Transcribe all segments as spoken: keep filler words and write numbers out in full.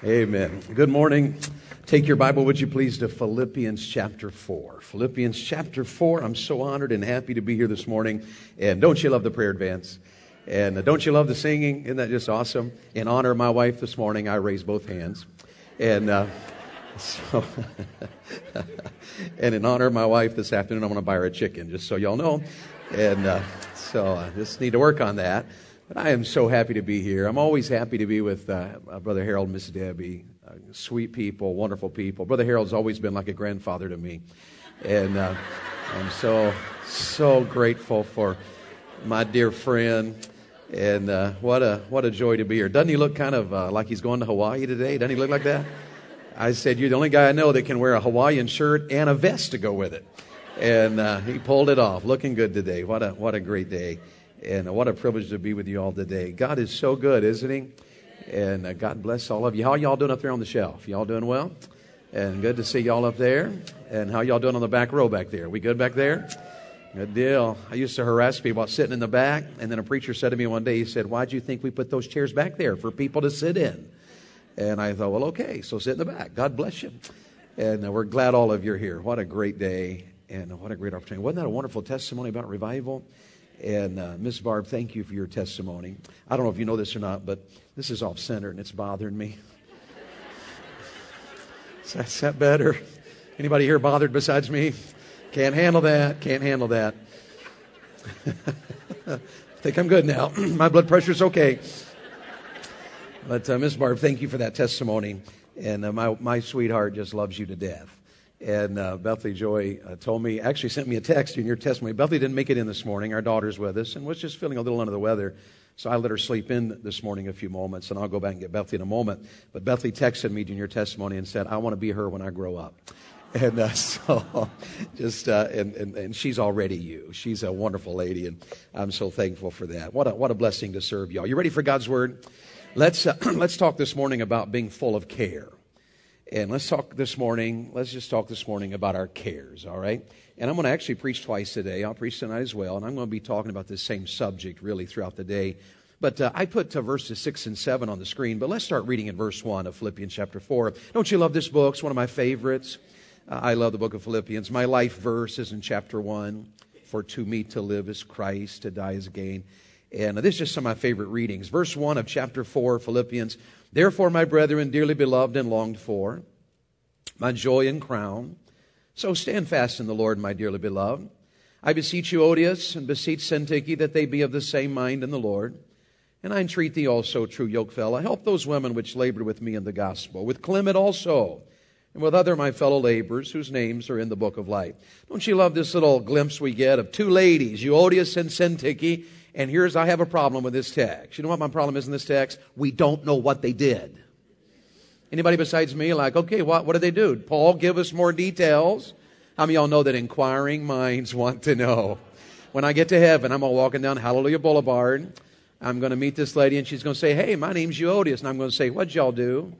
Amen. Good morning. Take your Bible, would you please, to Philippians chapter four. Philippians chapter four. I'm so honored and happy to be here this morning. And don't you love the prayer advance? And uh, don't you love the singing? Isn't that just awesome? In honor of my wife this morning, I raised both hands. And uh, so, and in honor of my wife this afternoon, I'm going to buy her a chicken, just so y'all know. And uh, so I just need to work on that. But I am so happy to be here. I'm always happy to be with uh, Brother Harold and Miss Debbie. Uh, sweet people, wonderful people. Brother Harold's always been like a grandfather to me. And uh, I'm so, so grateful for my dear friend. And uh, what a what a joy to be here. Doesn't he look kind of uh, like he's going to Hawaii today? Doesn't he look like that? I said, you're the only guy I know that can wear a Hawaiian shirt and a vest to go with it. And uh, he pulled it off. Looking good today. What a what a great day. And what a privilege to be with you all today. God is so good, isn't he? And uh, God bless all of you. How y'all doing up there on the shelf? Y'all doing well? And good to see y'all up there. And how y'all doing on the back row back there? We good back there? Good deal. I used to harass people about sitting in the back. And then a preacher said to me one day, he said, why do you think we put those chairs back there? For people to sit in. And I thought, well, okay, so sit in the back. God bless you. And uh, we're glad all of you are here. What a great day. And what a great opportunity. Wasn't that a wonderful testimony about revival? And uh, Miss Barb, thank you for your testimony. I don't know if you know this or not, but this is off-center and it's bothering me. Is that, is that better? Anybody here bothered besides me? Can't handle that. Can't handle that. I think I'm good now. My blood pressure's okay. But uh, Miss Barb, thank you for that testimony. And uh, my my sweetheart just loves you to death. And uh, Bethany Joy uh, told me, actually sent me a text in your testimony. Bethany didn't make it in this morning. Our daughter's with us and was just feeling a little under the weather. So I let her sleep in this morning a few moments, and I'll go back and get Bethany in a moment. But Bethany texted me in your testimony and said, I want to be her when I grow up. And uh, so just, uh, and, and, and she's already you. She's a wonderful lady, and I'm so thankful for that. What a, what a blessing to serve y'all. You ready for God's Word? Let's, uh, let's talk this morning about being full of care. And let's talk this morning, let's just talk this morning about our cares, all right? And I'm going to actually preach twice today. I'll preach tonight as well, and I'm going to be talking about this same subject really throughout the day. But uh, I put uh, verses six and seven on the screen, but let's start reading in verse one of Philippians chapter four. Don't you love this book? It's one of my favorites. Uh, I love the book of Philippians. My life verse is in chapter one. For to me to live is Christ, to die is gain. And uh, this is just some of my favorite readings. Verse one of chapter four, Philippians. Therefore, my brethren, dearly beloved and longed for, my joy and crown, so stand fast in the Lord, my dearly beloved. I beseech you, Odious, and beseech Syntyche, that they be of the same mind in the Lord. And I entreat thee also, true yokefellow, help those women which labored with me in the gospel, with Clement also, and with other my fellow laborers, whose names are in the book of life. Don't you love this little glimpse we get of two ladies, Euodias and Syntyche? And here's, I have a problem with this text. You know what my problem is in this text? We don't know what they did. Anybody besides me like, okay, what, what did they do? Paul, give us more details. How many of y'all know that inquiring minds want to know? When I get to heaven, I'm all walking down Hallelujah Boulevard. I'm going to meet this lady and she's going to say, hey, my name's Euodias. And I'm going to say, what'd y'all do?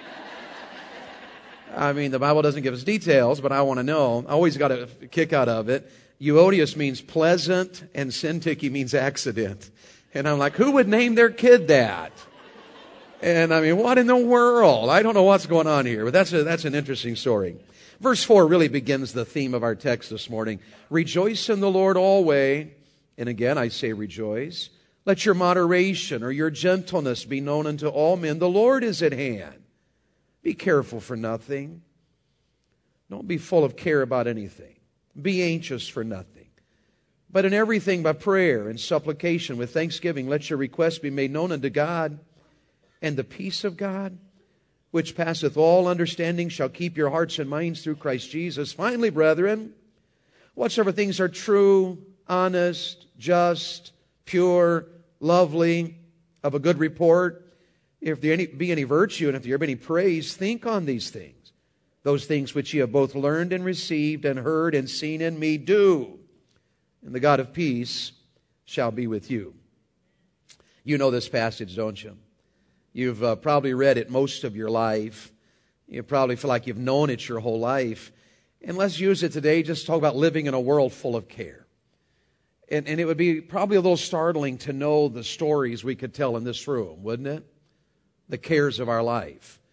I mean, the Bible doesn't give us details, but I want to know. I always got a kick out of it. Euodias means pleasant and Syntyche means accident. And I'm like, who would name their kid that? And I mean, what in the world? I don't know what's going on here, but that's a, that's an interesting story. Verse four really begins the theme of our text this morning. Rejoice in the Lord always. And again, I say rejoice. Let your moderation or your gentleness be known unto all men. The Lord is at hand. Be careful for nothing. Don't be full of care about anything. Be anxious for nothing. But in everything by prayer and supplication with thanksgiving, let your requests be made known unto God. And the peace of God, which passeth all understanding, shall keep your hearts and minds through Christ Jesus. Finally, brethren, whatsoever things are true, honest, just, pure, lovely, of a good report, if there be any virtue and if there be any praise, think on these things. Those things which ye have both learned and received and heard and seen in me, do. And the God of peace shall be with you. You know this passage, don't you? You've uh, probably read it most of your life. You probably feel like you've known it your whole life. And let's use it today just to talk about living in a world full of care. And, and it would be probably a little startling to know the stories we could tell in this room, wouldn't it? The cares of our life.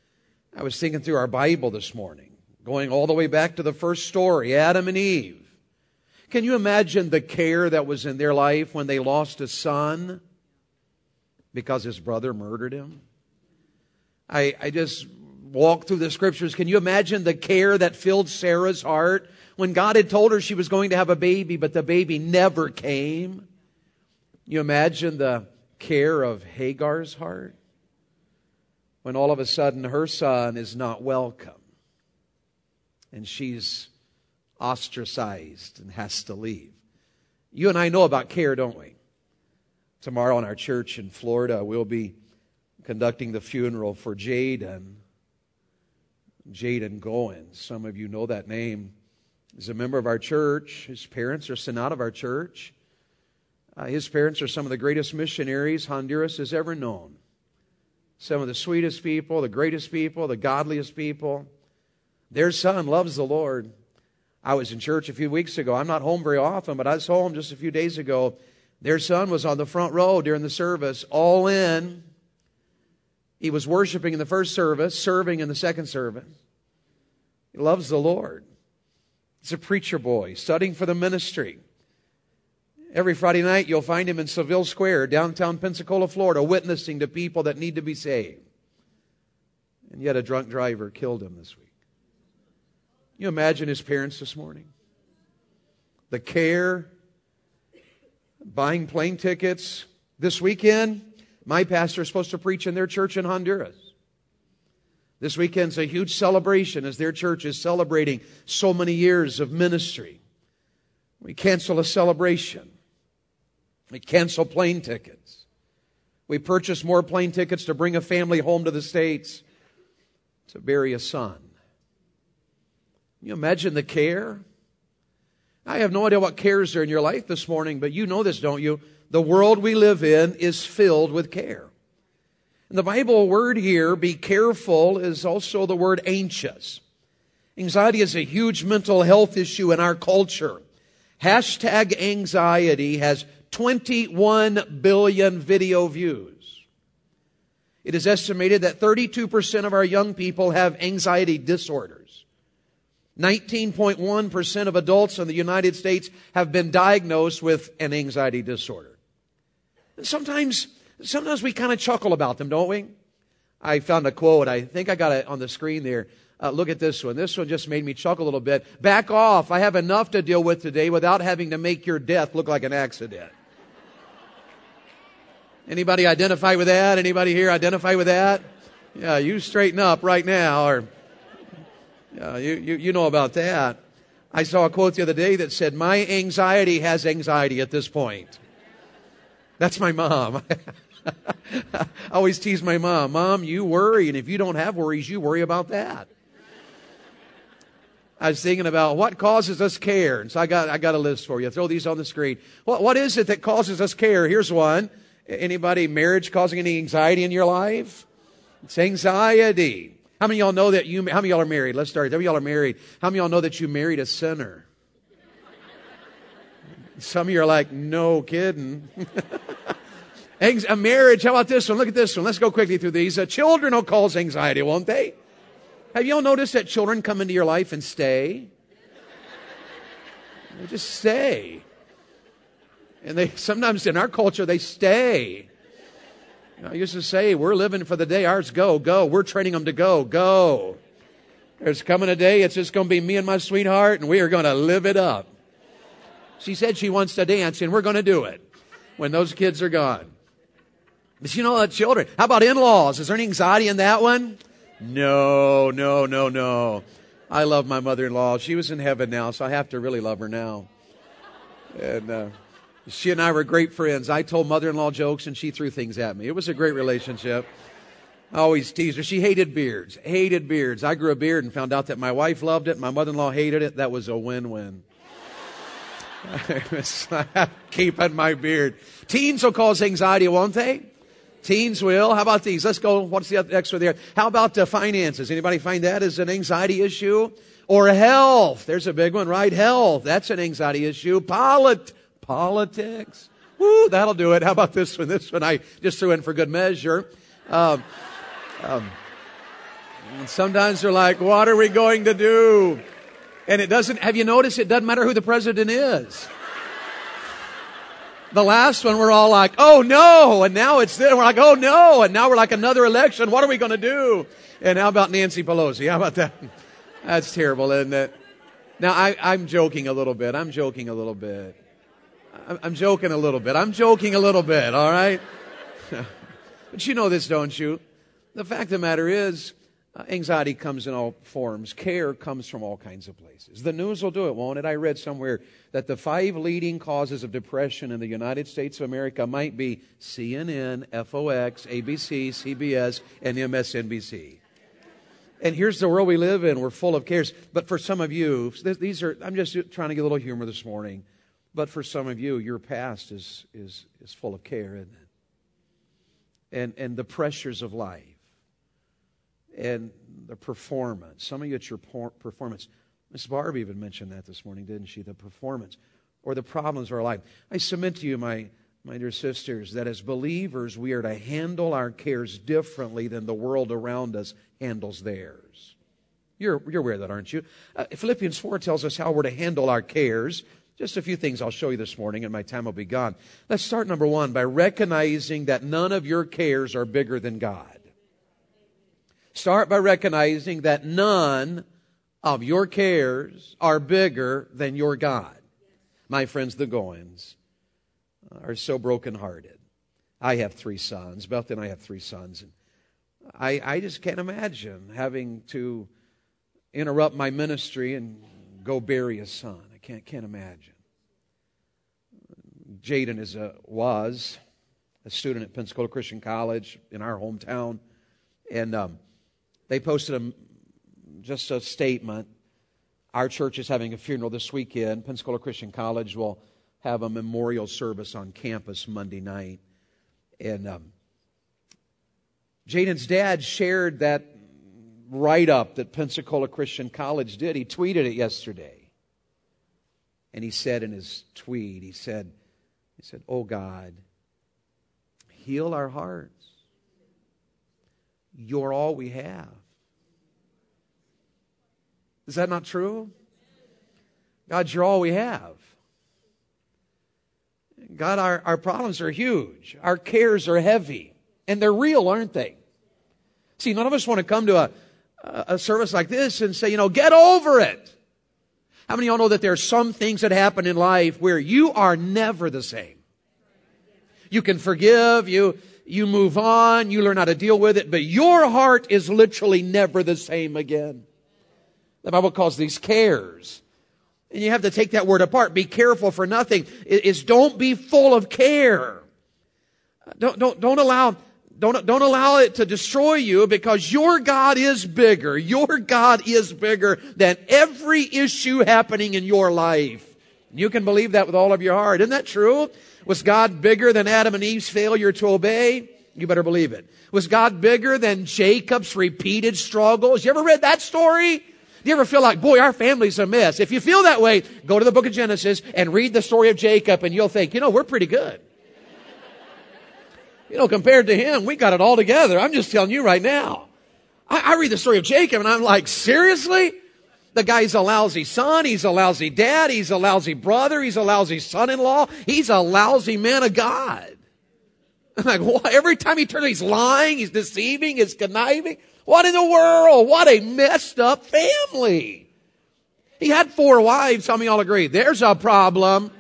I was thinking through our Bible this morning, going all the way back to the first story, Adam and Eve. Can you imagine the care that was in their life when they lost a son because his brother murdered him? I, I just walked through the scriptures. Can you imagine the care that filled Sarah's heart when God had told her she was going to have a baby, but the baby never came? You imagine the care of Hagar's heart when all of a sudden her son is not welcome and she's ostracized and has to leave. You and I know about care, don't we? Tomorrow in our church in Florida, we'll be conducting the funeral for Jaden. Jaden Goins. Some of you know that name. He's a member of our church. His parents are sent out of our church. Uh, his parents are some of the greatest missionaries Honduras has ever known. Some of the sweetest people, the greatest people, the godliest people. Their son loves the Lord. I was in church a few weeks ago. I'm not home very often, but I was home just a few days ago. Their son was on the front row during the service, all in. He was worshiping in the first service, serving in the second service. He loves the Lord. He's a preacher boy, studying for the ministry. Every Friday night, you'll find him in Seville Square, downtown Pensacola, Florida, witnessing to people that need to be saved. And yet a drunk driver killed him this week. Can you imagine his parents this morning? The care, buying plane tickets. This weekend, my pastor is supposed to preach in their church in Honduras. This weekend's a huge celebration as their church is celebrating so many years of ministry. We cancel a celebration. We cancel plane tickets. We purchase more plane tickets to bring a family home to the States to bury a son. Can you imagine the care? I have no idea what cares are in your life this morning, but you know this, don't you? The world we live in is filled with care. And the Bible word here, be careful, is also the word anxious. Anxiety is a huge mental health issue in our culture. Hashtag anxiety has twenty-one billion video views. It is estimated that thirty-two percent of our young people have anxiety disorders. nineteen point one percent of adults in the United States have been diagnosed with an anxiety disorder. Sometimes, sometimes we kind of chuckle about them, don't we? I found a quote. I think I got it on the screen there. Uh, look at this one. This one just made me chuckle a little bit. Back off. I have enough to deal with today without having to make your death look like an accident. Anybody identify with that? Anybody here identify with that? Yeah, you straighten up right now. Or yeah, you, you, you know about that. I saw a quote the other day that said, my anxiety has anxiety at this point. That's my mom. I always tease my mom. Mom, you worry, and if you don't have worries, you worry about that. I was thinking about what causes us care. And so I got I got a list for you. Throw these on the screen. What what is it that causes us care? Here's one. Anybody marriage causing any anxiety in your life? It's anxiety. How many of y'all know that you how many of y'all are married? Let's start. How many of y'all are married? How many of y'all know that you married a sinner? Some of you are like, no kidding. A marriage, how about this one? Look at this one. Let's go quickly through these. Uh, children will cause anxiety, won't they? Have you all noticed that children come into your life and stay? They just stay. And they sometimes in our culture, they stay. You know, I used to say, we're living for the day ours go, go. We're training them to go, go. There's coming a day, it's just going to be me and my sweetheart, and we are going to live it up. She said she wants to dance, and we're going to do it when those kids are gone. But you know, uh, children, how about in-laws? Is there any anxiety in that one? No, no, no, no. I love my mother-in-law. She was in heaven now, so I have to really love her now. And uh, she and I were great friends. I told mother-in-law jokes, and she threw things at me. It was a great relationship. I always teased her. She hated beards, hated beards. I grew a beard and found out that my wife loved it. My mother-in-law hated it. That was a win-win. I was keeping my beard. Teens will cause anxiety, won't they? Teens will. How about these? Let's go. What's the next one there? How about uh, finances? Anybody find that as an anxiety issue? Or health? There's a big one, right? Health. That's an anxiety issue. Polit- politics. Woo, that'll do it. How about this one? This one I just threw in for good measure. Um, um, And sometimes they're like, what are we going to do? And it doesn't, have you noticed it doesn't matter who the president is? The last one, we're all like, oh no. And now it's there. We're like, oh no. And now we're like, another election. What are we going to do? And how about Nancy Pelosi? How about that? That's terrible, isn't it? Now, I, I'm joking a little bit. I'm joking a little bit. I'm, I'm joking a little bit. I'm joking a little bit, all right? But you know this, don't you? The fact of the matter is, uh, anxiety comes in all forms. Care comes from all kinds of places. The news will do it, won't it? I read somewhere that the five leading causes of depression in the United States of America might be C N N, F O X, A B C, C B S, and M S N B C. And here's the world we live in. We're full of cares. But for some of you, these are, I'm just trying to get a little humor this morning. But for some of you, your past is, is, is full of care, isn't it? And, and the pressures of life. And the performance. Some of you, it's your performance. Miss Barb even mentioned that this morning, didn't she? The performance. Or the problems of our life. I submit to you, my, my dear sisters, that as believers, we are to handle our cares differently than the world around us handles theirs. You're, you're aware of that, aren't you? Uh, Philippians four tells us how we're to handle our cares. Just a few things I'll show you this morning, and my time will be gone. Let's start, number one, by recognizing that none of your cares are bigger than God. Start by recognizing that none of your cares are bigger than your God. My friends, the Goins are so brokenhearted. I have three sons. Beth and I have three sons. And I, I just can't imagine having to interrupt my ministry and go bury a son. I can't, can't imagine. Jaden is a, was a student at Pensacola Christian College in our hometown. And um, they posted a, just a statement. Our church is having a funeral this weekend. Pensacola Christian College will have a memorial service on campus Monday night. And um, Jaden's dad shared that write-up that Pensacola Christian College did. He tweeted it yesterday. And he said in his tweet, he said, he said, "Oh God, heal our hearts. You're all we have." Is that not true? God, you're all we have. God, our, our problems are huge. Our cares are heavy. And they're real, aren't they? See, none of us want to come to a, a service like this and say, you know, get over it. How many of y'all know that there are some things that happen in life where you are never the same? You can forgive, you, you move on, you learn how to deal with it, but your heart is literally never the same again. The Bible calls these cares. And you have to take that word apart. Be careful for nothing. It is don't be full of care. Don't, don't, don't allow, don't, don't allow it to destroy you, because your God is bigger. Your God is bigger than every issue happening in your life. You can believe that with all of your heart. Isn't that true? Was God bigger than Adam and Eve's failure to obey? You better believe it. Was God bigger than Jacob's repeated struggles? You ever read that story? Do you ever feel like, boy, our family's a mess? If you feel that way, go to the book of Genesis and read the story of Jacob, and you'll think, you know, we're pretty good. You know, compared to him, we got it all together. I'm just telling you right now. I, I read the story of Jacob, and I'm like, seriously? The guy's a lousy son. He's a lousy dad. He's a lousy brother. He's a lousy son-in-law. He's a lousy man of God. I'm like, what? Every time he turns, he's lying. He's deceiving. He's conniving. What in the world? What a messed up family. He had four wives. How many of y'all agree? There's a problem.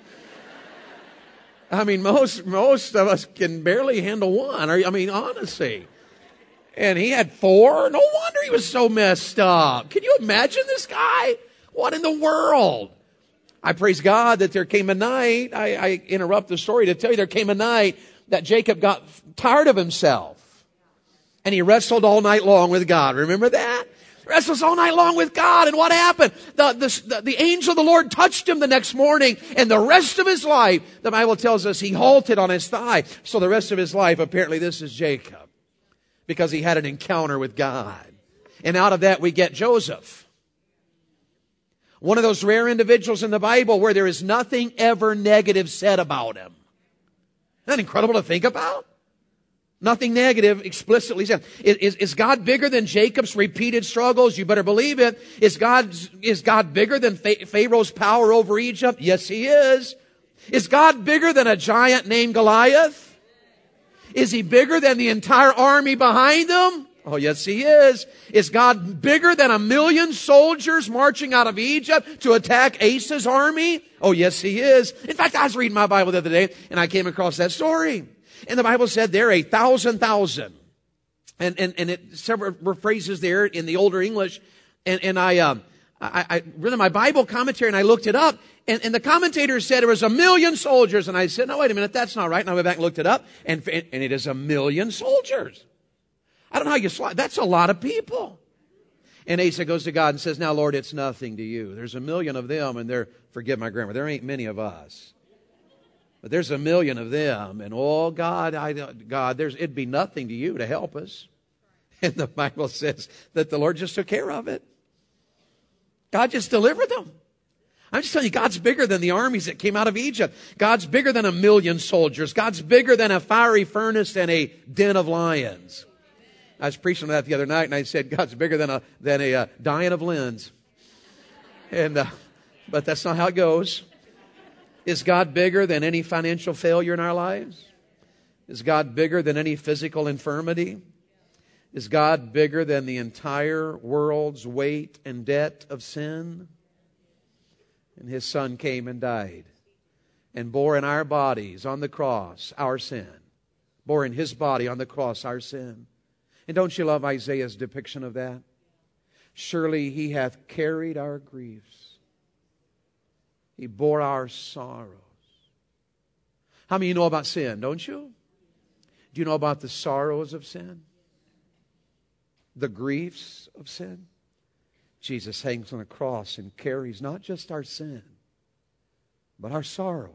I mean, most, most of us can barely handle one. I mean, honestly. And he had four? No wonder he was so messed up. Can you imagine this guy? What in the world? I praise God that there came a night. I, I interrupt the story to tell you there came a night that Jacob got tired of himself. And he wrestled all night long with God. Remember that? Wrestles all night long with God. And what happened? The, the, the angel of the Lord touched him the next morning. And the rest of his life, the Bible tells us, he halted on his thigh. So the rest of his life, apparently this is Jacob. Because he had an encounter with God. And out of that we get Joseph. One of those rare individuals in the Bible where there is nothing ever negative said about him. Isn't that incredible to think about? Nothing negative explicitly said. Is, is God bigger than Jacob's repeated struggles? You better believe it. Is God, is God bigger than Pharaoh's power over Egypt? Yes, He is. Is God bigger than a giant named Goliath? Is He bigger than the entire army behind him? Oh, yes, He is. Is God bigger than a million soldiers marching out of Egypt to attack Asa's army? Oh, yes, He is. In fact, I was reading my Bible the other day and I came across that story. And the Bible said there a thousand thousand. And, and, and it, several phrases there in the older English. And, and I, um, I, I read my Bible commentary and I looked it up. And, and the commentator said there was a million soldiers. And I said, no, wait a minute, that's not right. And I went back and looked it up. And, and it is a million soldiers. I don't know how you slide. That's a lot of people. And Asa goes to God and says, now, Lord, it's nothing to you. There's a million of them and there, forgive my grammar, there ain't many of us. But there's a million of them, and oh God, I, God, there's it'd be nothing to you to help us. And the Bible says that the Lord just took care of it. God just delivered them. I'm just telling you, God's bigger than the armies that came out of Egypt. God's bigger than a million soldiers. God's bigger than a fiery furnace and a den of lions. I was preaching that the other night, and I said God's bigger than a than a uh, Dian of Linz. And uh, but that's not how it goes. Is God bigger than any financial failure in our lives? Is God bigger than any physical infirmity? Is God bigger than the entire world's weight and debt of sin? And His Son came and died and bore in our bodies on the cross our sin. Bore in His body on the cross our sin. And don't you love Isaiah's depiction of that? Surely He hath carried our griefs. He bore our sorrows. How many of you know about sin, don't you? Do you know about the sorrows of sin? The griefs of sin? Jesus hangs on a cross and carries not just our sin, but our sorrows,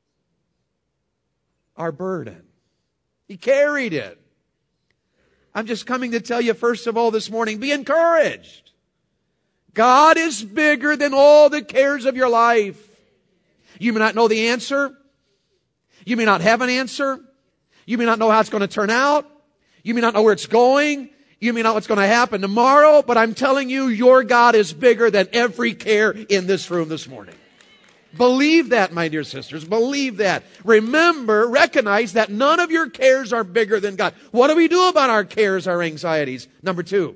our burden. He carried it. I'm just coming to tell you, first of all, this morning, be encouraged. God is bigger than all the cares of your life. You may not know the answer. You may not have an answer. You may not know how it's going to turn out. You may not know where it's going. You may not know what's going to happen tomorrow. But I'm telling you, your God is bigger than every care in this room this morning. Believe that, my dear sisters. Believe that. Remember, recognize that none of your cares are bigger than God. What do we do about our cares, our anxieties? Number two,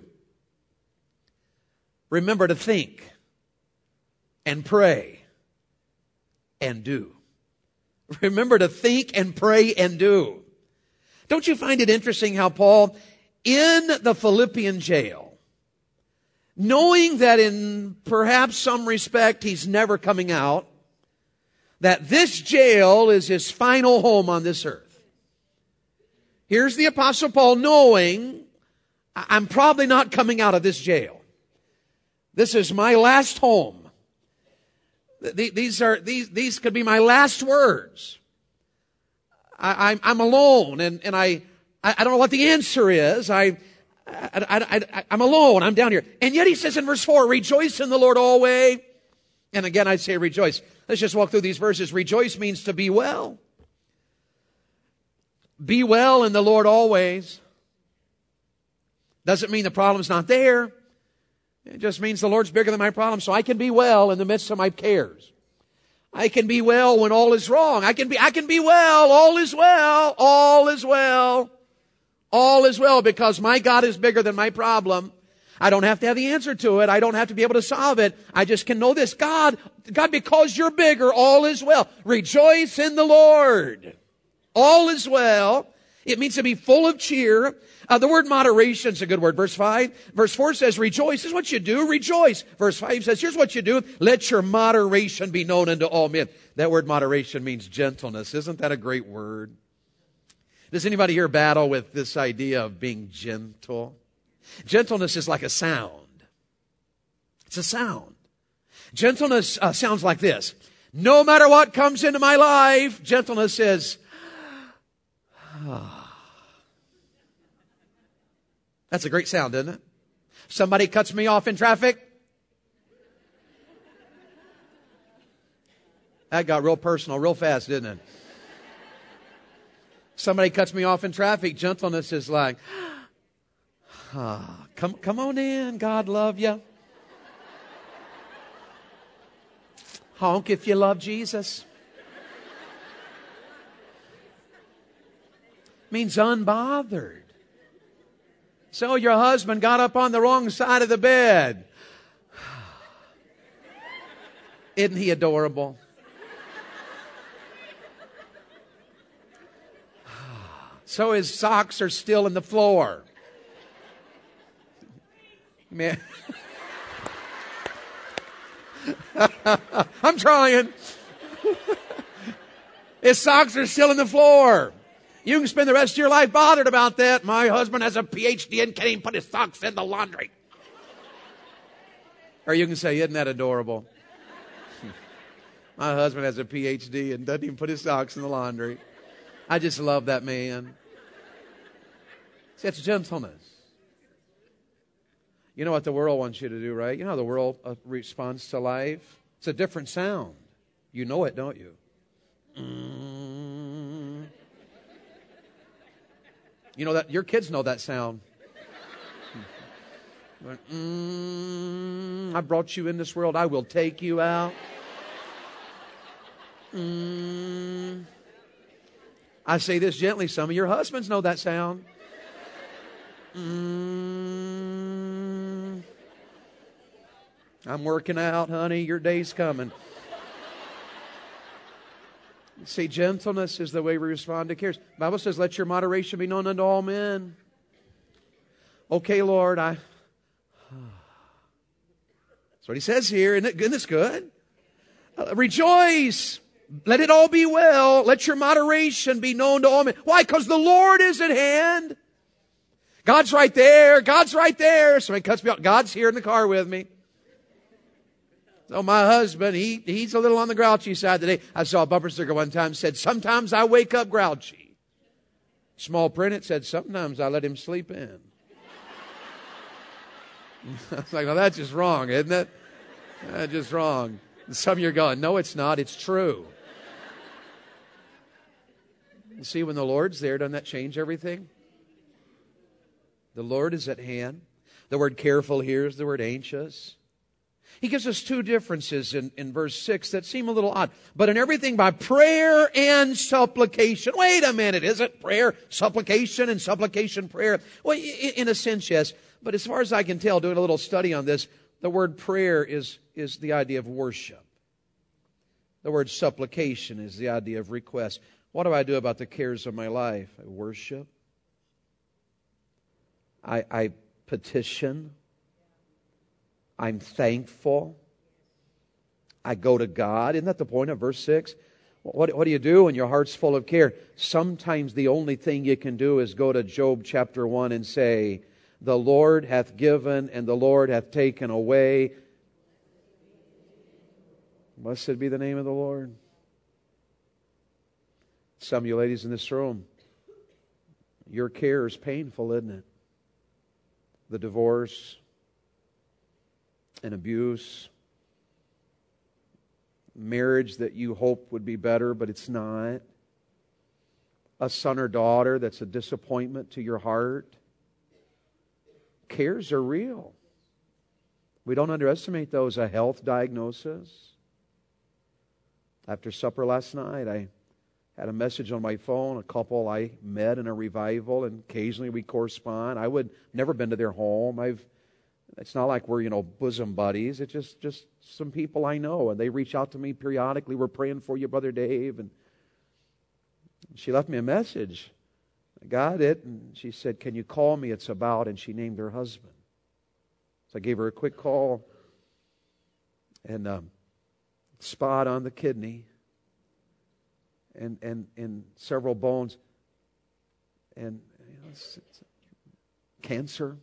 remember to think and pray and do. Remember to think and pray and do. Don't you find it interesting how Paul, in the Philippian jail, knowing that in perhaps some respect he's never coming out, that this jail is his final home on this earth. Here's the Apostle Paul knowing, I'm probably not coming out of this jail. This is my last home. These are these these could be my last words. I, I'm I'm alone, and and I I don't know what the answer is. I, I, I, I I'm alone. I'm down here, and yet he says in verse four, "Rejoice in the Lord always." And again, I say rejoice. Let's just walk through these verses. Rejoice means to be well. Be well in the Lord always. Doesn't mean the problem's not there. It just means the Lord's bigger than my problem, so I can be well in the midst of my cares. I can be well when all is wrong. I can be, I can be well. All is well. All is well. All is well because my God is bigger than my problem. I don't have to have the answer to it. I don't have to be able to solve it. I just can know this. God, God, because you're bigger, all is well. Rejoice in the Lord. All is well. It means to be full of cheer. Uh, the word moderation is a good word. Verse five. Verse four says, rejoice. This is what you do. Rejoice. Verse five says, here's what you do. Let your moderation be known unto all men. That word moderation means gentleness. Isn't that a great word? Does anybody here battle with this idea of being gentle? Gentleness is like a sound. It's a sound. Gentleness uh, sounds like this. No matter what comes into my life, gentleness says, ah. That's a great sound, isn't it? Somebody cuts me off in traffic. That got real personal real fast, didn't it? Somebody cuts me off in traffic. Gentleness is like, ah, come, come on in. God love you. Honk if you love Jesus. Means unbothered. So your husband got up on the wrong side of the bed. Isn't he adorable? So his socks are still in the floor. Man. I'm trying. His socks are still in the floor. You can spend the rest of your life bothered about that. My husband has a P H D and can't even put his socks in the laundry. Or you can say, isn't that adorable? My husband has a P H D and doesn't even put his socks in the laundry. I just love that man. See, that's gentleness. You know what the world wants you to do, right? You know how the world uh, responds to life? It's a different sound. You know it, don't you? Mm. You know that your kids know that sound. mm, I brought you in this world. I will take you out. Mm. I say this gently. Some of your husbands know that sound. Mm. I'm working out, honey. Your day's coming. See, gentleness is the way we respond to cares. The Bible says, let your moderation be known unto all men. Okay, Lord, I... That's what he says here. Isn't it, isn't this good? Uh, rejoice. Let it all be well. Let your moderation be known to all men. Why? Because the Lord is at hand. God's right there. God's right there. Somebody cuts me off. God's here in the car with me. So my husband, he he's a little on the grouchy side today. I saw a bumper sticker one time that said, sometimes I wake up grouchy. Small print, it said, sometimes I let him sleep in. I was like, well, that's just wrong, isn't it? That's just wrong. Some of you are going, no, it's not. It's true. You see, when the Lord's there, doesn't that change everything? The Lord is at hand. The word careful here is the word anxious. He gives us two differences in, in verse six that seem a little odd. But in everything by prayer and supplication. Wait a minute, is it prayer, supplication, and supplication prayer? Well, in a sense, yes. But as far as I can tell, doing a little study on this, the word prayer is, is the idea of worship. The word supplication is the idea of request. What do I do about the cares of my life? I worship. I, I petition. I'm thankful. I go to God. Isn't that the point of verse six? What, what do you do when your heart's full of care? Sometimes the only thing you can do is go to Job chapter one and say, the Lord hath given and the Lord hath taken away. Blessed be the name of the Lord. Some of you ladies in this room, your care is painful, isn't it? The divorce and abuse, marriage that you hope would be better, but it's not, a son or daughter that's a disappointment to your heart. Cares are real. We don't underestimate those. A health diagnosis. After supper last night, I had a message on my phone, a couple I met in a revival, and occasionally we correspond. I would never been to their home. I've It's not like we're, you know, bosom buddies. It's just, just some people I know, and they reach out to me periodically. We're praying for you, Brother Dave. And she left me a message. I got it, and she said, can you call me? It's about, and she named her husband. So I gave her a quick call, and um, spot on the kidney, and and and several bones, and you know, it's, it's cancer.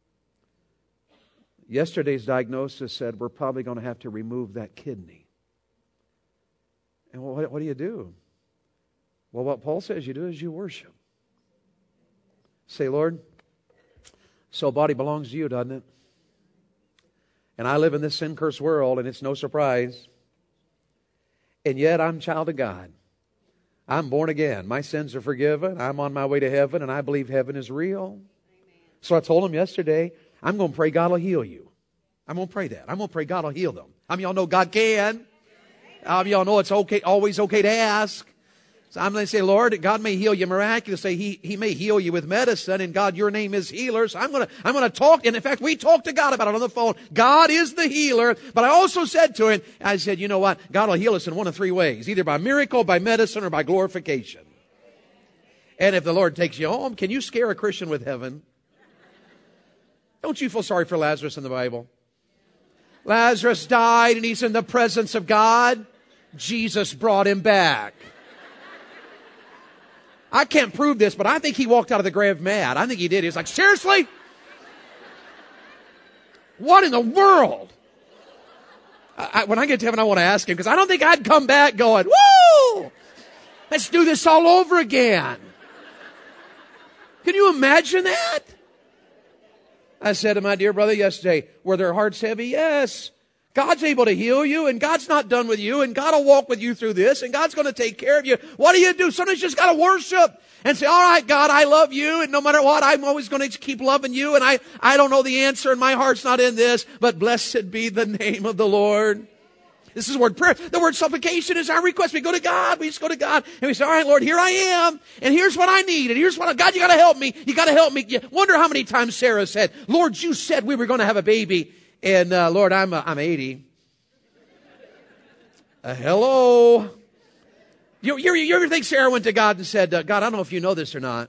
Yesterday's diagnosis said we're probably going to have to remove that kidney. And what, what do you do? Well, what Paul says you do is you worship. Say, Lord, so body belongs to you, doesn't it? And I live in this sin-cursed world, and it's no surprise. And yet I'm a child of God. I'm born again. My sins are forgiven. I'm on my way to heaven, and I believe heaven is real. Amen. So I told him yesterday, I'm going to pray God will heal you. I'm going to pray that. I'm going to pray God will heal them. How many of y'all know God can? How many of y'all know it's okay, always okay to ask? So I'm going to say, Lord, God may heal you miraculously. He, he may heal you with medicine, and God, your name is healer. So I'm going to, I'm going to talk. And in fact, we talked to God about it on the phone. God is the healer. But I also said to him, I said, you know what? God will heal us in one of three ways, either by miracle, by medicine, or by glorification. And if the Lord takes you home, can you scare a Christian with heaven? Don't you feel sorry for Lazarus in the Bible? Lazarus died and he's in the presence of God. Jesus brought him back. I can't prove this, but I think he walked out of the grave mad. I think he did. He was like, seriously? What in the world? I, I, when I get to heaven, I want to ask him, because I don't think I'd come back going, woo! Let's do this all over again. Can you imagine that? I said to my dear brother yesterday, were their hearts heavy? Yes. God's able to heal you, and God's not done with you, and God will walk with you through this, and God's going to take care of you. What do you do? Sometimes you just got to worship and say, all right, God, I love you, and no matter what, I'm always going to keep loving you, and I, I don't know the answer, and my heart's not in this, but blessed be the name of the Lord. This is the word prayer. The word supplication is our request. We go to God. We just go to God, and we say, all right, Lord, here I am, and here's what I need, and here's what I, God, you got to help me. You got to help me. You wonder how many times Sarah said, Lord, you said we were going to have a baby. And, uh, Lord, I'm, uh, I'm eighty. Uh, hello. You, you, you ever think Sarah went to God and said, uh, God, I don't know if you know this or not,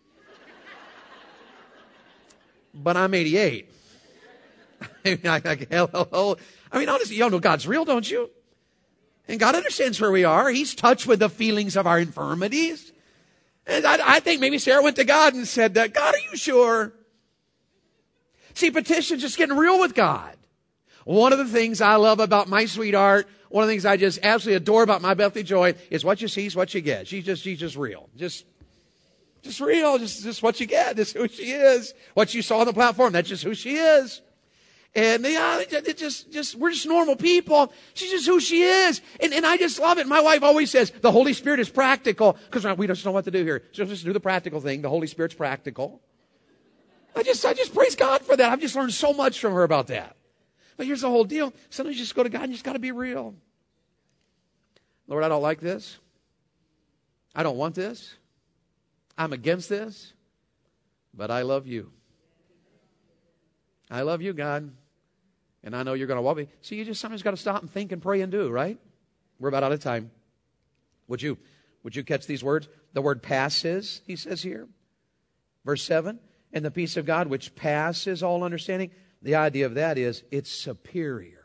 but I'm eighty-eight. I mean, I, I, hello. I mean, honestly, y'all know God's real, don't you? And God understands where we are. He's touched with the feelings of our infirmities. And I, I think maybe Sarah went to God and said, uh, God, are you sure? See, petition's just getting real with God. One of the things I love about my sweetheart, one of the things I just absolutely adore about my Bethany Joy is what you see is what you get. She's just, she's just real. Just, just real. Just, just what you get. Just who she is. What you saw on the platform, that's just who she is. And yeah, it just, just, we're just normal people. She's just who she is. And, and I just love it. My wife always says, the Holy Spirit is practical. Because we just know what to do here. So just do the practical thing. The Holy Spirit's practical. I just, I just praise God for that. I've just learned so much from her about that. But here's the whole deal. Sometimes you just go to God and you just got to be real. Lord, I don't like this. I don't want this. I'm against this. But I love you. I love you, God. And I know you're going to walk me. See, you just sometimes got to stop and think and pray and do, right? We're about out of time. Would you, would you catch these words? The word passes, he says here. Verse seven. And the peace of God, which passes all understanding, the idea of that is it's superior.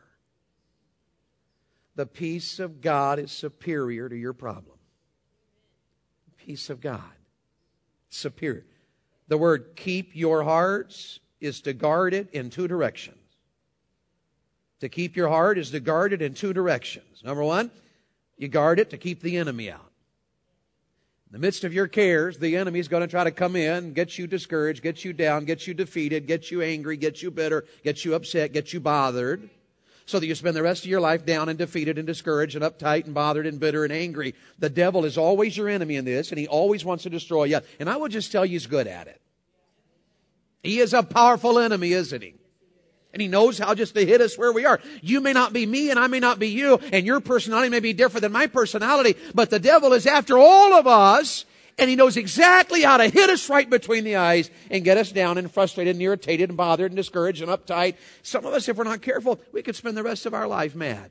The peace of God is superior to your problem. Peace of God. Superior. The word keep your hearts is to guard it in two directions. To keep your heart is to guard it in two directions. Number one, you guard it to keep the enemy out. In the midst of your cares, the enemy is going to try to come in, get you discouraged, get you down, get you defeated, get you angry, get you bitter, get you upset, get you bothered, so that you spend the rest of your life down and defeated and discouraged and uptight and bothered and bitter and angry. The devil is always your enemy in this, and he always wants to destroy you. And I will just tell you he's good at it. He is a powerful enemy, isn't he? And he knows how just to hit us where we are. You may not be me and I may not be you, and your personality may be different than my personality, but the devil is after all of us, and he knows exactly how to hit us right between the eyes and get us down and frustrated and irritated and bothered and discouraged and uptight. Some of us, if we're not careful, we could spend the rest of our life mad.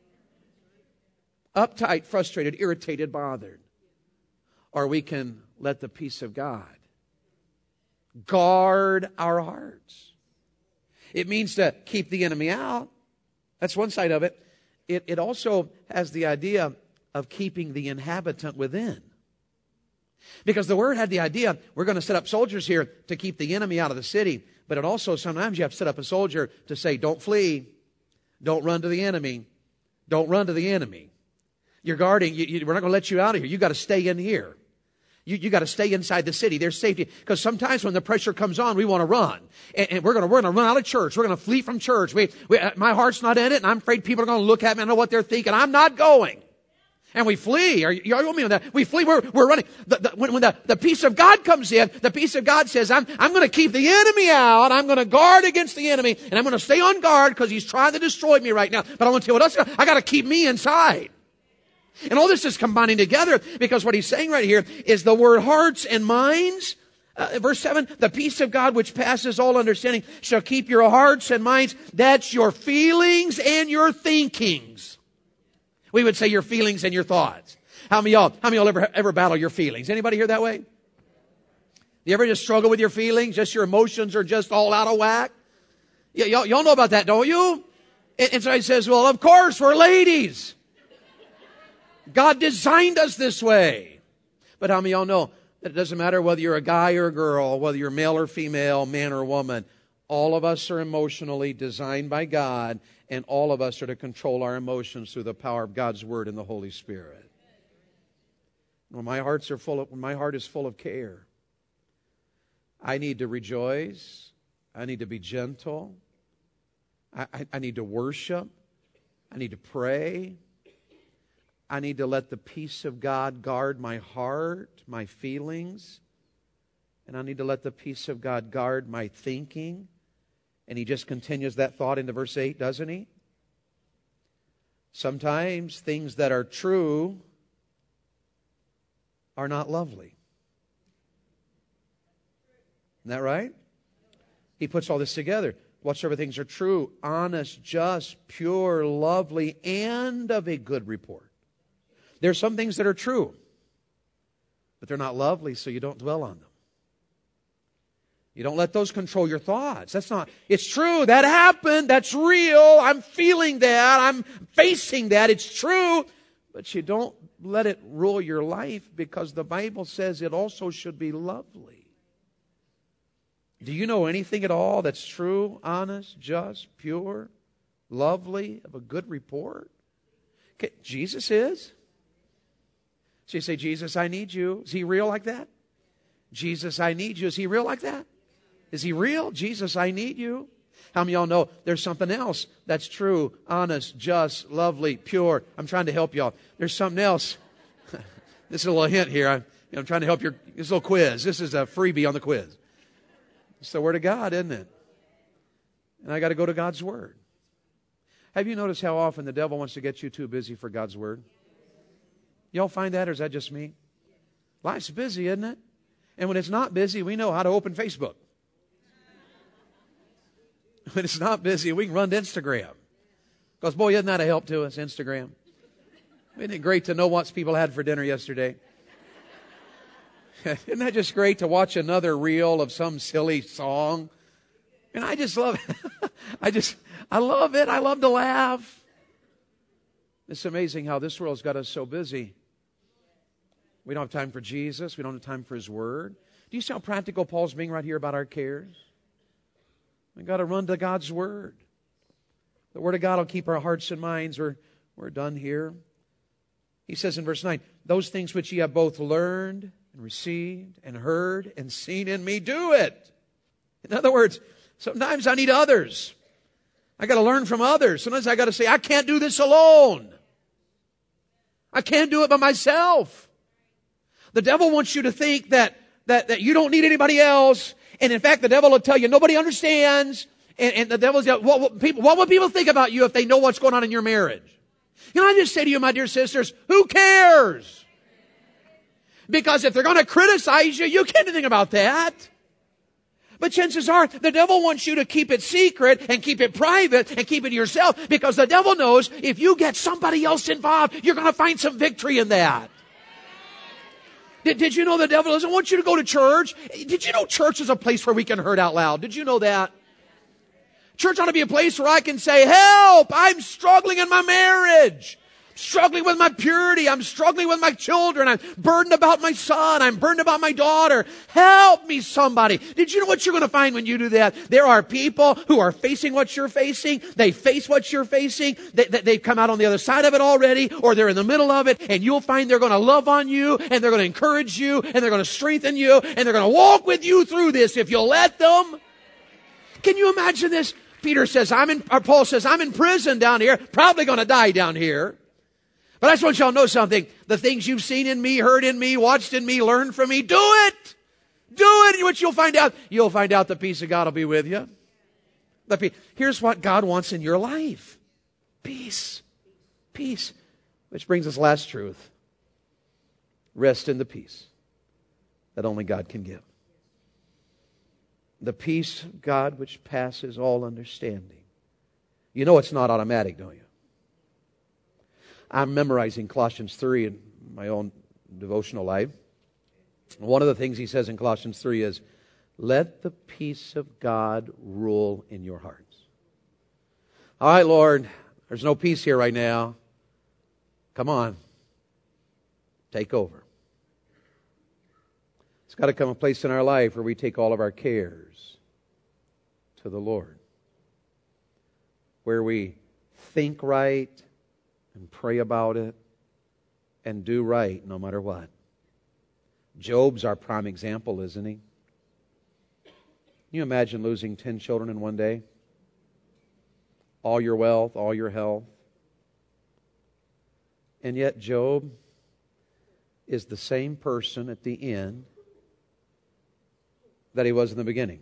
Uptight, frustrated, irritated, bothered. Or we can let the peace of God guard our hearts. It means to keep the enemy out. That's one side of it. It, it also has the idea of keeping the inhabitant within. Because the word had the idea, we're going to set up soldiers here to keep the enemy out of the city. But it also, sometimes you have to set up a soldier to say, don't flee. Don't run to the enemy. Don't run to the enemy. You're guarding. You, you, we're not going to let you out of here. You've got to stay in here. You, you got to stay inside the city. There's safety. Because sometimes when the pressure comes on, we want to run. And, and we're going to, we're going to run out of church. We're going to flee from church. We, we, my heart's not in it, and I'm afraid people are going to look at me and know what they're thinking. I'm not going. And we flee. Are you, are you with me on that? We flee. We're, we're running. The, the, when when the, the peace of God comes in, the peace of God says, I'm, I'm going to keep the enemy out. I'm going to guard against the enemy. And I'm going to stay on guard because he's trying to destroy me right now. But I want to tell you what else. I got to keep me inside. And all this is combining together because what he's saying right here is the word hearts and minds. Uh, verse seven, the peace of God which passes all understanding shall keep your hearts and minds. That's your feelings and your thinkings. We would say your feelings and your thoughts. How many of y'all, how many of y'all ever, ever battle your feelings? Anybody here that way? You ever just struggle with your feelings? Just your emotions are just all out of whack? Y- y'all, y'all know about that, don't you? And, and so he says, well, of course, we're ladies. God designed us this way. But how many of y'all know that it doesn't matter whether you're a guy or a girl, whether you're male or female, man or woman, all of us are emotionally designed by God, and all of us are to control our emotions through the power of God's Word and the Holy Spirit. When my hearts are full of, when my heart is full of care, I need to rejoice. I need to be gentle. I, I, I need to worship. I need to pray. I need to let the peace of God guard my heart, my feelings. And I need to let the peace of God guard my thinking. And he just continues that thought into verse eight, doesn't he? Sometimes things that are true are not lovely. Isn't that right? He puts all this together. Whatsoever things are true, honest, just, pure, lovely, and of a good report. There are some things that are true, but they're not lovely, so you don't dwell on them. You don't let those control your thoughts. That's not, it's true, that happened, that's real, I'm feeling that, I'm facing that, it's true. But you don't let it rule your life because the Bible says it also should be lovely. Do you know anything at all that's true, honest, just, pure, lovely, of a good report? Okay, Jesus is. So you say, Jesus, I need you. Is he real like that? Jesus, I need you. Is he real like that? Is he real? Jesus, I need you. How many of y'all know there's something else that's true, honest, just, lovely, pure? I'm trying to help y'all. There's something else. This is a little hint here. I'm, you know, I'm trying to help your, this little quiz. This is a freebie on the quiz. It's the Word of God, isn't it? And I got to go to God's Word. Have you noticed how often the devil wants to get you too busy for God's Word? Y'all find that, or is that just me? Life's busy, isn't it? And when it's not busy, we know how to open Facebook. When it's not busy, we can run to Instagram. Because, boy, isn't that a help to us, Instagram? Isn't it great to know what people had for dinner yesterday? Isn't that just great to watch another reel of some silly song? And I just love it. I just, I love it. I love to laugh. It's amazing how this world's got us so busy. We don't have time for Jesus. We don't have time for His Word. Do you see how practical Paul's being right here about our cares? We've got to run to God's Word. The Word of God will keep our hearts and minds. We're, we're done here. He says in verse nine, those things which ye have both learned and received and heard and seen in me, do it. In other words, sometimes I need others. I got to learn from others. Sometimes I got to say, I can't do this alone. I can't do it by myself. The devil wants you to think that, that, that you don't need anybody else. And in fact, the devil will tell you nobody understands. And, and the devil's, what, what, people, what would people think about you if they know what's going on in your marriage? Can I just say to you, my dear sisters, who cares? Because if they're going to criticize you, you can't do anything about that. But chances are, the devil wants you to keep it secret and keep it private and keep it to yourself, because the devil knows if you get somebody else involved, you're going to find some victory in that. Did, did you know the devil doesn't want you to go to church? Did you know church is a place where we can hurt out loud? Did you know that? Church ought to be a place where I can say, help, I'm struggling in my marriage. I'm struggling with my purity. I'm struggling with my children. I'm burdened about my son. I'm burdened about my daughter. Help me, somebody. Did you know what you're going to find when you do that? There are people who are facing what you're facing. They face what you're facing. They, they, they've come out on the other side of it already, or they're in the middle of it, and you'll find they're going to love on you, and they're going to encourage you, and they're going to strengthen you, and they're going to walk with you through this if you'll let them. Can you imagine this? Peter says, I'm in, or Paul says, I'm in prison down here, probably going to die down here. But I just want y'all to know something. The things you've seen in me, heard in me, watched in me, learned from me, do it. Do it. And what you'll find out, you'll find out the peace of God will be with you. The peace. Here's what God wants in your life. Peace. Peace. Which brings us last truth. Rest in the peace that only God can give. The peace of God which passes all understanding. You know it's not automatic, don't you? I'm memorizing Colossians three in my own devotional life. One of the things he says in Colossians three is, let the peace of God rule in your hearts. All right, Lord, there's no peace here right now. Come on. Take over. It's got to come a place in our life where we take all of our cares to the Lord. Where we think right and pray about it and do right no matter what. Job's our prime example, isn't he? Can you imagine losing ten children in one day? All your wealth, all your health. And yet Job is the same person at the end that he was in the beginning.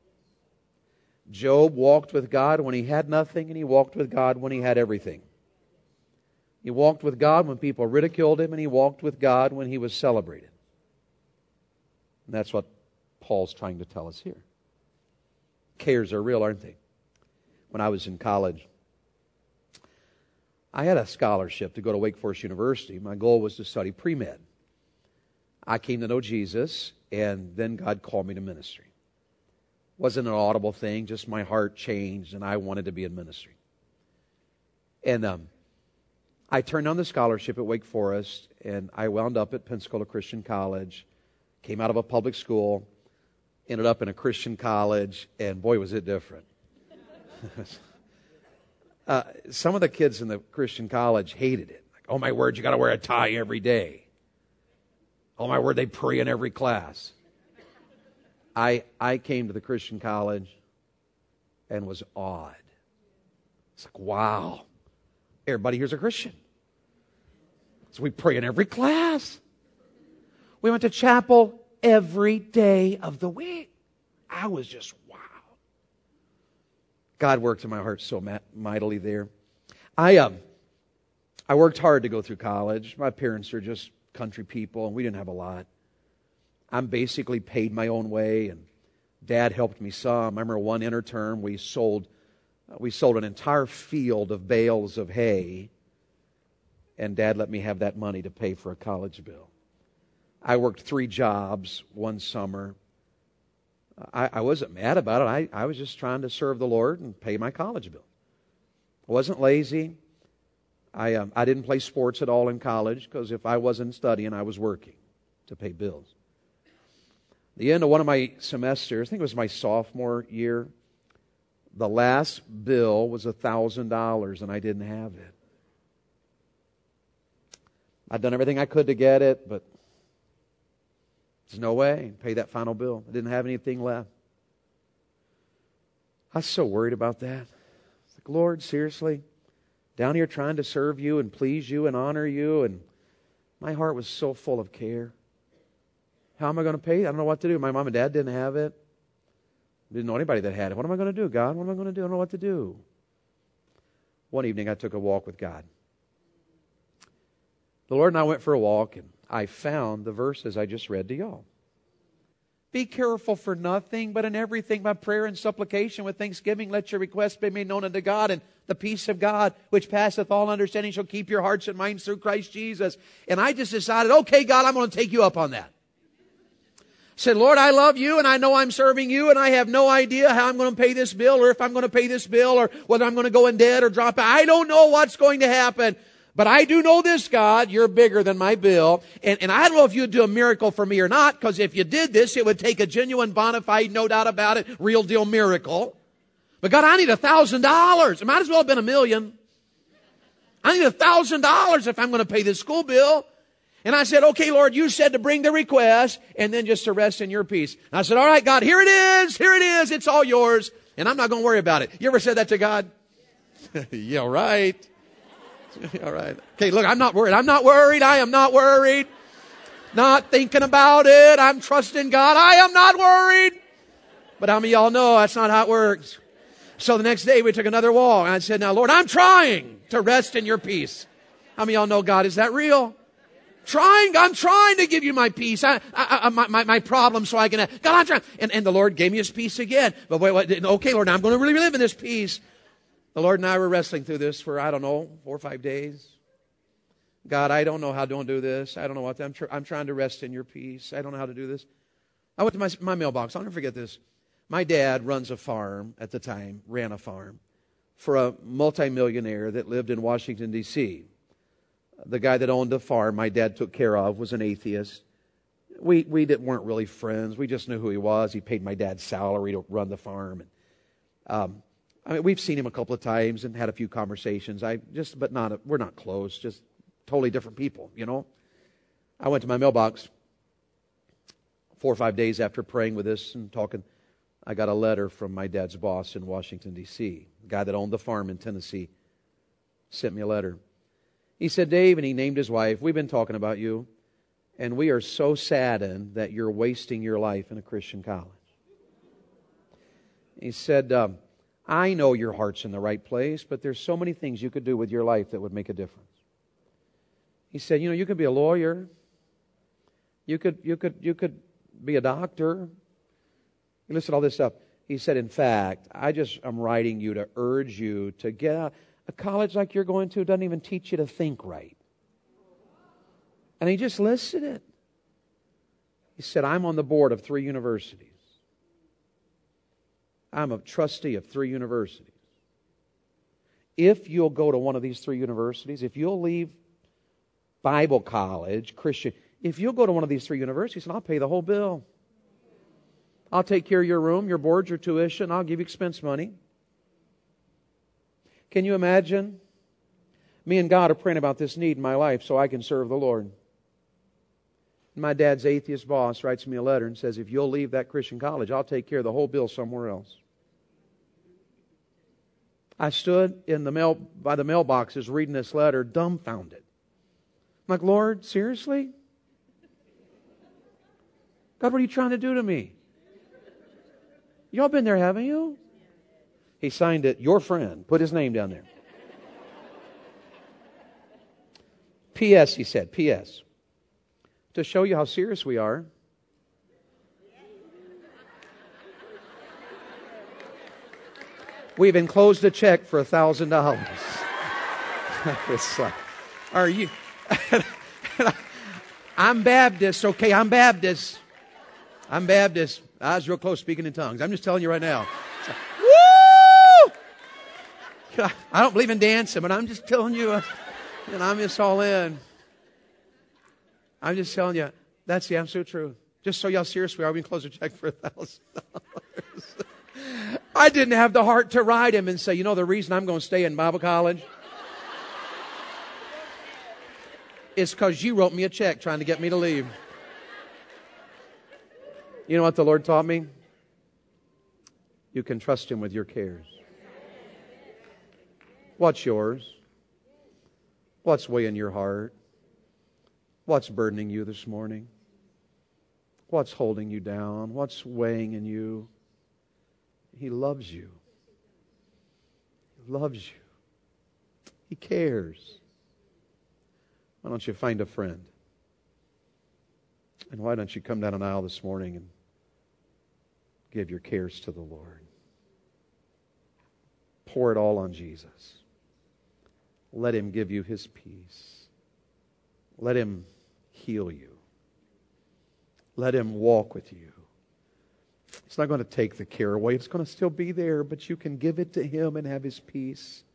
Job walked with God when he had nothing, and he walked with God when he had everything. He walked with God when people ridiculed him, and he walked with God when he was celebrated. And that's what Paul's trying to tell us here. Cares are real, aren't they? When I was in college, I had a scholarship to go to Wake Forest University. My goal was to study pre-med. I came to know Jesus, and then God called me to ministry. It wasn't an audible thing, just my heart changed, and I wanted to be in ministry. And um, I turned down the scholarship at Wake Forest, and I wound up at Pensacola Christian College, came out of a public school, ended up in a Christian college, and boy, was it different. uh, some of the kids in the Christian college hated it. Like, oh my word, you got to wear a tie every day. Oh my word, they pray in every class. I I came to the Christian college and was awed. It's like, wow, everybody here's a Christian. So we pray in every class. We went to chapel every day of the week. I was just, wow. God worked in my heart so mightily there. I um, I worked hard to go through college. My parents are just country people, and we didn't have a lot. I'm basically paid my own way, and Dad helped me some. I remember one interterm we sold uh, we sold an entire field of bales of hay, and Dad let me have that money to pay for a college bill. I worked three jobs one summer. I, I wasn't mad about it. I, I was just trying to serve the Lord and pay my college bill. I wasn't lazy. I um, I didn't play sports at all in college because if I wasn't studying, I was working to pay bills. The end of one of my semesters, I think it was my sophomore year, the last bill was one thousand dollars and I didn't have it. I'd done everything I could to get it, but there's no way to pay that final bill. I didn't have anything left. I was so worried about that. It's like, Lord, seriously? Down here trying to serve you and please you and honor you, and my heart was so full of care. How am I going to pay? I don't know what to do. My mom and dad didn't have it. Didn't know anybody that had it. What am I going to do, God? What am I going to do? I don't know what to do. One evening I took a walk with God. The Lord and I went for a walk, and I found the verses I just read to y'all. Be careful for nothing, but in everything by prayer and supplication with thanksgiving let your requests be made known unto God, and the peace of God, which passeth all understanding, shall keep your hearts and minds through Christ Jesus. And I just decided, okay, God, I'm going to take you up on that. Said, Lord, I love you, and I know I'm serving you, and I have no idea how I'm going to pay this bill, or if I'm going to pay this bill, or whether I'm going to go in debt or drop out. I don't know what's going to happen. But I do know this, God, you're bigger than my bill. And, and I don't know if you'd do a miracle for me or not, because if you did this, it would take a genuine, bona fide, no doubt about it, real deal miracle. But God, I need a thousand dollars. It might as well have been a million. I need a thousand dollars if I'm going to pay this school bill. And I said, okay, Lord, you said to bring the request and then just to rest in your peace. And I said, all right, God, here it is. Here it is. It's all yours. And I'm not going to worry about it. You ever said that to God? Yeah, right. All right. Okay, look, I'm not worried. I'm not worried. I am not worried. Not thinking about it. I'm trusting God. I am not worried. But how many of y'all know that's not how it works? So the next day we took another walk. And I said, now, Lord, I'm trying to rest in your peace. How many of y'all know, God, is that real? Trying, I'm trying to give you my peace, I, I, I, my, my, my problem so I can, God, I'm trying. And, and the Lord gave me his peace again. But wait, wait, okay, Lord, now I'm going to really live in this peace. The Lord and I were wrestling through this for, I don't know, four or five days. God, I don't know how to do this. I don't know what, I'm, tr- I'm trying to rest in your peace. I don't know how to do this. I went to my, my mailbox. I'll never forget this. My dad runs a farm at the time, ran a farm for a multimillionaire that lived in Washington, D C The guy that owned the farm my dad took care of was an atheist. We we didn't, weren't really friends. We just knew who he was. He paid my dad's salary to run the farm. And, um, I mean, we've seen him a couple of times and had a few conversations. I just, but not we're not close. Just totally different people, you know. I went to my mailbox four or five days after praying with this and talking. I got a letter from my dad's boss in Washington, D C The guy that owned the farm in Tennessee sent me a letter. He said, Dave, and he named his wife, we've been talking about you, and we are so saddened that you're wasting your life in a Christian college. He said, um, I know your heart's in the right place, but there's so many things you could do with your life that would make a difference. He said, you know, you could be a lawyer. You could, you could, you could be a doctor. He listed all this stuff. He said, in fact, I just am writing you to urge you to get out. A college like you're going to doesn't even teach you to think right. And he just listed it. He said, I'm on the board of three universities. I'm a trustee of three universities. If you'll go to one of these three universities, if you'll leave Bible college, Christian, if you'll go to one of these three universities, and I'll pay the whole bill. I'll take care of your room, your board, your tuition. I'll give you expense money. Can you imagine? Me and God are praying about this need in my life so I can serve the Lord. My dad's atheist boss writes me a letter and says, if you'll leave that Christian college, I'll take care of the whole bill somewhere else. I stood in the mail by the mailboxes reading this letter, dumbfounded. I'm like, Lord, seriously? God, what are you trying to do to me? Y'all been there, haven't you? He signed it, your friend. Put his name down there. P S, he said, P S To show you how serious we are, we've enclosed a check for a thousand dollars. Are you? I'm Baptist, okay? I'm Baptist. I'm Baptist. I was real close speaking in tongues. I'm just telling you right now. Woo! I don't believe in dancing, but I'm just telling you, uh, and I'm just all in. I'm just telling you, that's the absolute truth. Just so y'all serious we are, we can close a check for a thousand dollars. I didn't have the heart to write him and say, you know the reason I'm going to stay in Bible college is because you wrote me a check trying to get me to leave. You know what the Lord taught me? You can trust Him with your cares. What's yours? What's weighing your heart? What's burdening you this morning? What's holding you down? What's weighing in you? He loves you. He loves you. He cares. Why don't you find a friend? And why don't you come down an aisle this morning and give your cares to the Lord? Pour it all on Jesus. Let Him give you His peace. Let Him heal you. Let Him walk with you. It's not going to take the care away. It's going to still be there, but you can give it to Him and have His peace.